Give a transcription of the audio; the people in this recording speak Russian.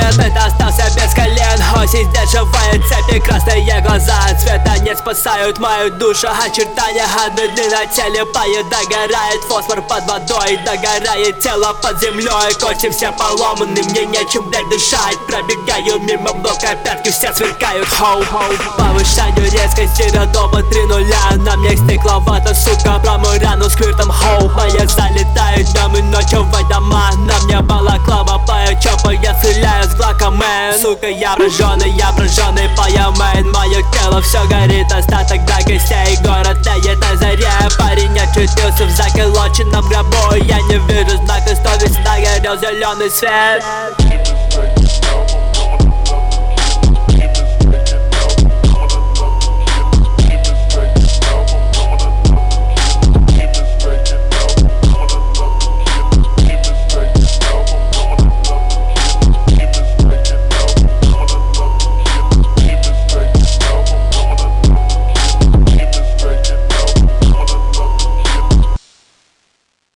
Этот быт остался без колен. Осень сдерживает цепи, красные глаза цвета не спасают мою душу. Очертания одной дны на теле поет. Догорает фосфор под водой, догорает тело под землей. Кости все поломаны, мне нечем, блядь, дышать. Пробегаю мимо блока, пятки все сверкают. Хоу-хоу, повышаю резкости до дома 3-0. На мне стекловато, сука, промой рану сквиртом. Хоу, моя залетает днем и ночью в дома. На мне балаклава, поет чопа, я стреляю с глакомен. Сука, я прожженный паямен. Мое тело все горит, остаток до костей. Город тает на заре, парень очутился в заколоченном гробу. Я не вижу знака, что весь догорел зеленый свет.